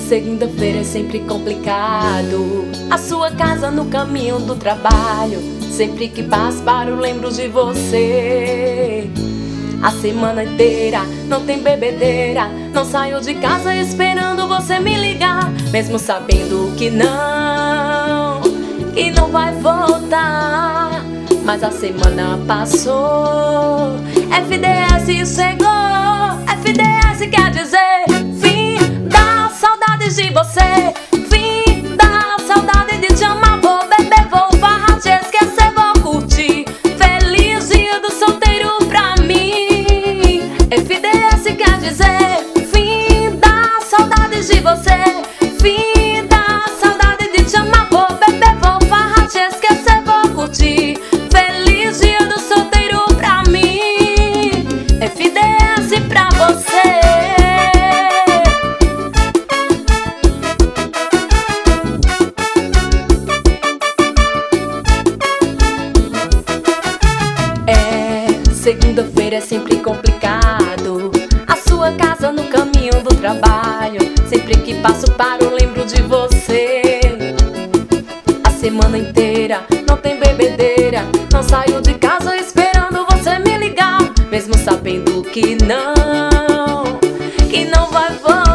Segunda-feira é sempre complicado. A sua casa no caminho do trabalho. Sempre que passo paro lembro de você. A semana inteira não tem bebedeira. Não saio de casa esperando você me ligar, mesmo sabendo que não vai voltar. Mas a semana passou, FDS chegou. FDS quer dizer fim da saudade de você, fim da saudade de te amar. Vou beber, vou farrar, te esquecer, vou curtir. Feliz dia do solteiro pra mim. FDS quer dizer fim da saudade de você, fim da saudade de te amar. Vou beber, vou farrar, te esquecer, vou curtir. Feliz dia do solteiro pra mim. FDS pra você. Segunda-feira é sempre complicado. A sua casa no caminho do trabalho. Sempre que passo paro lembro de você. A semana inteira não tem bebedeira. Não saio de casa esperando você me ligar, mesmo sabendo que não vai voltar.